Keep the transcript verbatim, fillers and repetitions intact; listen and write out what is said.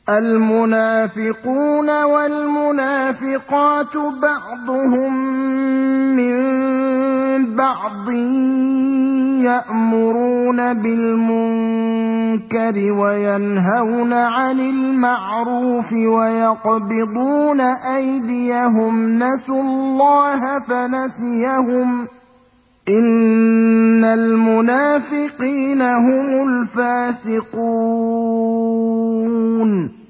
المنافقون والمنافقات بعضهم من بعض يأمرون بالمنكر وينهون عن المعروف ويقبضون أيديهم نسوا الله فنسيهم إن المنافقين هم الفاسقون